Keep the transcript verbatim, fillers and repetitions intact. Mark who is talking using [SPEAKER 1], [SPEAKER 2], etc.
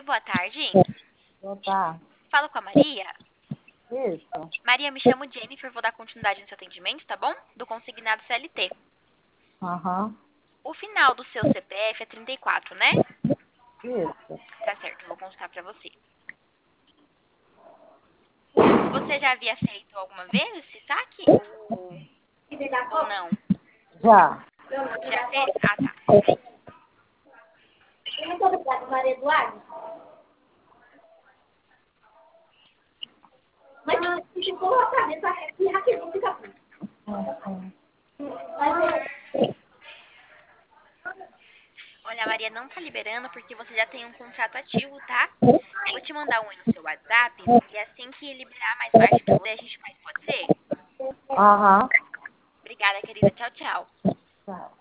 [SPEAKER 1] boa tarde.
[SPEAKER 2] Boa tarde.
[SPEAKER 1] Falo com a Maria.
[SPEAKER 2] Isso.
[SPEAKER 1] Maria, me chamo Jennifer, vou dar continuidade no seu atendimento, tá bom? Do consignado C L T.
[SPEAKER 2] Aham.
[SPEAKER 1] O final do seu C P F é trinta e quatro, né?
[SPEAKER 2] Isso.
[SPEAKER 1] Tá certo, vou consultar pra você. Você já havia feito alguma vez esse saque? Ou, ou não?
[SPEAKER 2] Já.
[SPEAKER 1] Já fez? Ah, tá.
[SPEAKER 3] Muito obrigada, Maria Eduardo. Mas se colocar nessa aqui, rapidinho fica pronto.
[SPEAKER 1] Olha, a Maria não tá liberando porque você já tem um contrato ativo, tá? Eu vou te mandar um aí no seu WhatsApp e assim que liberar mais parte pra você, a gente faz, pode ser?
[SPEAKER 2] Aham.
[SPEAKER 1] Obrigada, querida. Tchau, tchau.
[SPEAKER 2] Tchau.